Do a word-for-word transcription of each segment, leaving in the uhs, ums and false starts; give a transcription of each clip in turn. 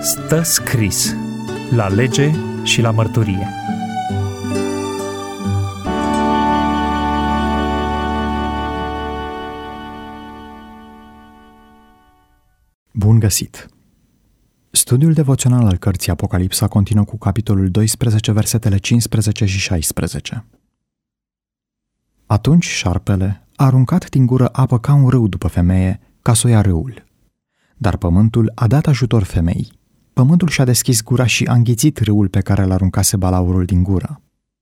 Stă scris la lege și la mărturie. Bun găsit! Studiul devoțional al cărții Apocalipsa continuă cu capitolul doisprezece, versetele cincisprezece și șaisprezece. Atunci șarpele a aruncat din gură apă ca un râu după femeie, ca să o ia râul. Dar pământul a dat ajutor femeii. Pământul și-a deschis gura și a înghițit râul pe care l-aruncase balaurul din gură.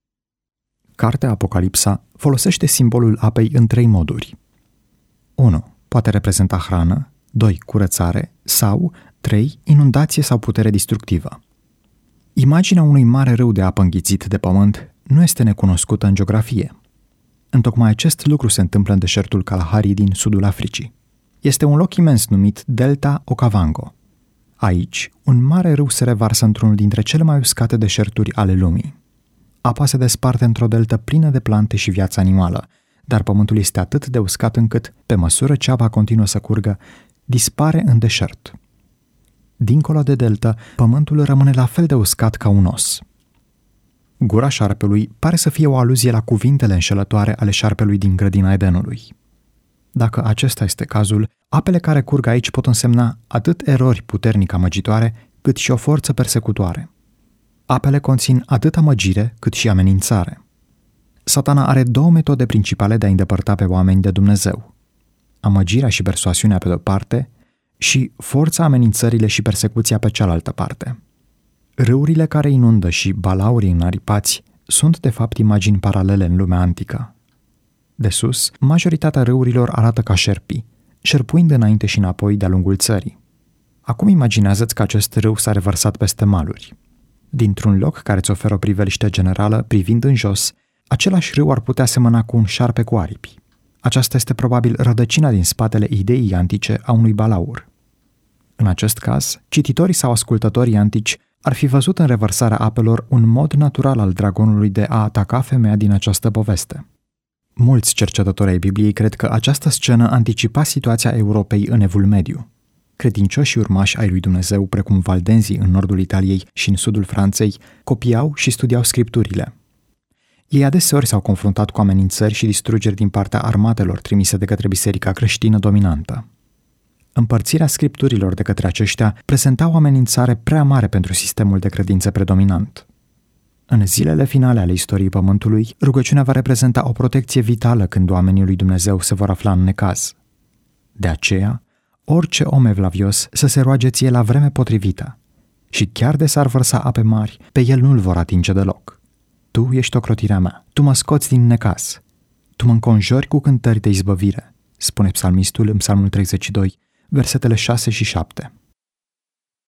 Cartea Apocalipsa folosește simbolul apei în trei moduri. unu. Poate reprezenta hrană, doi. Curățare sau trei. Inundație sau putere distructivă. Imaginea unui mare râu de apă înghițit de pământ nu este necunoscută în geografie. Întocmai acest lucru se întâmplă în deșertul Kalahari din sudul Africii. Este un loc imens numit Delta Okavango. Aici, un mare râu se revarsă într-unul dintre cele mai uscate deșerturi ale lumii. Apa se desparte într-o deltă plină de plante și viață animală, dar pământul este atât de uscat încât, pe măsură ce apa continuă să curgă, dispare în deșert. Dincolo de deltă, pământul rămâne la fel de uscat ca un os. Gura șarpelui pare să fie o aluzie la cuvintele înșelătoare ale șarpelui din grădina Edenului. Dacă acesta este cazul, apele care curg aici pot însemna atât erori puternic amăgitoare, cât și o forță persecutoare. Apele conțin atât amăgire, cât și amenințare. Satana are două metode principale de a îndepărta pe oameni de Dumnezeu. Amăgirea și persoasiunea pe de-o parte și forța, amenințările și persecuția pe cealaltă parte. Râurile care inundă și balaurii înaripați sunt de fapt imagini paralele în lumea antică. De sus, majoritatea râurilor arată ca șerpii, șerpuind înainte și înapoi de-a lungul țării. Acum imaginează-ți că acest râu s-a revărsat peste maluri. Dintr-un loc care îți oferă o priveliște generală, privind în jos, același râu ar putea semăna cu un șarpe cu aripi. Aceasta este probabil rădăcina din spatele ideii antice a unui balaur. În acest caz, cititorii sau ascultătorii antici ar fi văzut în revărsarea apelor un mod natural al dragonului de a ataca femeia din această poveste. Mulți cercetători ai Bibliei cred că această scenă anticipa situația Europei în Evul Mediu. Credincioșii urmași ai lui Dumnezeu, precum valdenzii în nordul Italiei și în sudul Franței, copiau și studiau scripturile. Ei adeseori s-au confruntat cu amenințări și distrugeri din partea armatelor trimise de către biserica creștină dominantă. Împărțirea scripturilor de către aceștia prezenta o amenințare prea mare pentru sistemul de credință predominant. În zilele finale ale istoriei Pământului, rugăciunea va reprezenta o protecție vitală când oamenii lui Dumnezeu se vor afla în necaz. De aceea, orice om evlavios să se roage ție la vreme potrivită și chiar de s-ar vărsa ape mari, pe el nu-l vor atinge deloc. Tu ești ocrotirea mea, tu mă scoți din necaz, tu mă înconjori cu cântări de izbăvire, spune psalmistul în psalmul treizeci și doi, versetele șase și șapte.